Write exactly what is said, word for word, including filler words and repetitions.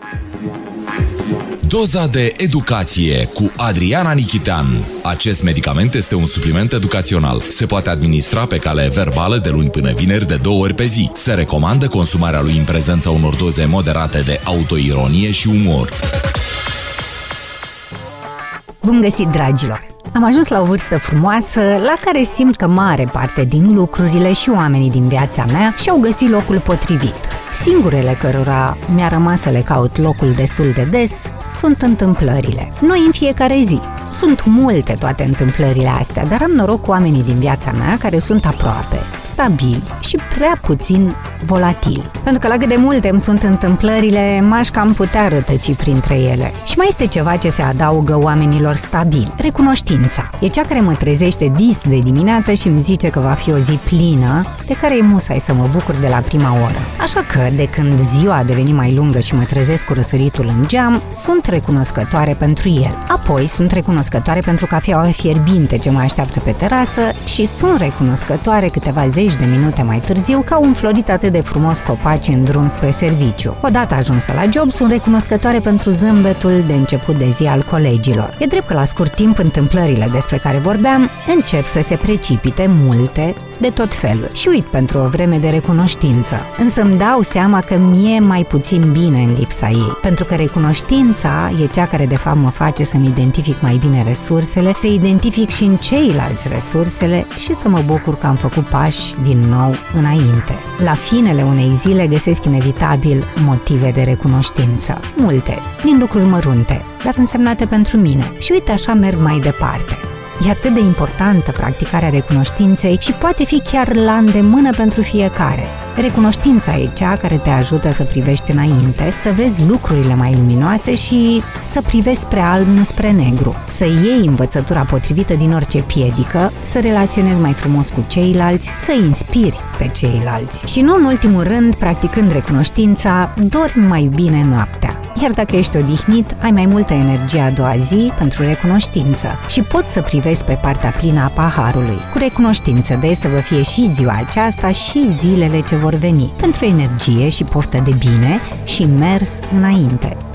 Doza de educație cu Adriana Nichitean. Acest medicament este un supliment educațional. Se poate administra pe cale verbală de luni până vineri de două ori pe zi. Se recomandă consumarea lui în prezența unor doze moderate de autoironie și umor. Bun găsit, dragilor! Am ajuns la o vârstă frumoasă la care simt că mare parte din lucrurile și oamenii din viața mea și-au găsit locul potrivit. Singurele cărora mi-a rămas să le caut locul destul de des sunt întâmplările. Noi în fiecare zi. Sunt multe toate întâmplările astea, dar am noroc cu oamenii din viața mea care sunt aproape, stabili și prea puțin volatili. Pentru că la cât de multe îmi sunt întâmplările, m-aș cam putea rătăci printre ele. Și mai este ceva ce se adaugă oamenilor stabili: recunoștința. E cea care mă trezește dis de dimineață și îmi zice că va fi o zi plină, de care e musai să mă bucur de la prima oră. Așa că, de când ziua a devenit mai lungă și mă trezesc cu răsăritul în geam, sunt recunoscătoare pentru el. Apoi sunt recunoscătoare pentru cafeaua fierbinte ce mă așteaptă pe terasă și sunt recunoscătoare câteva zeci de minute mai târziu că au înflorit atât de frumos copaci în drum spre serviciu. Odată ajunsă la job, sunt recunoscătoare pentru zâmbetul de început de zi al colegilor. E drept că la scurt timp întâmplările despre care vorbeam încep să se precipite multe de tot felul și uit pentru o vreme de recunoștință. Însă îmi dau seama că mi-e mai puțin bine în lipsa ei, pentru că recunoștința e cea care de fapt mă face să-mi identific mai bine resursele, să identific și în ceilalți resursele și să mă bucur că am făcut pași din nou înainte. La finele unei zile găsesc inevitabil motive de recunoștință. Multe, din lucruri mărunte, dar însemnate pentru mine. Și uite, așa merg mai departe. E atât de importantă practicarea recunoștinței și poate fi chiar la îndemână pentru fiecare. Recunoștința e cea care te ajută să privești înainte, să vezi lucrurile mai luminoase și să privești spre alb, nu spre negru, să iei învățătura potrivită din orice piedică, să relaționezi mai frumos cu ceilalți, să inspiri pe ceilalți. Și nu în ultimul rând, practicând recunoștința, dormi mai bine noaptea. Iar dacă ești odihnit, ai mai multă energie a doua zi pentru recunoștință și poți să privești pe partea plină a paharului. Cu recunoștință de să vă fie și ziua aceasta și zilele ce vor veni, pentru energie și poftă de bine și mers înainte.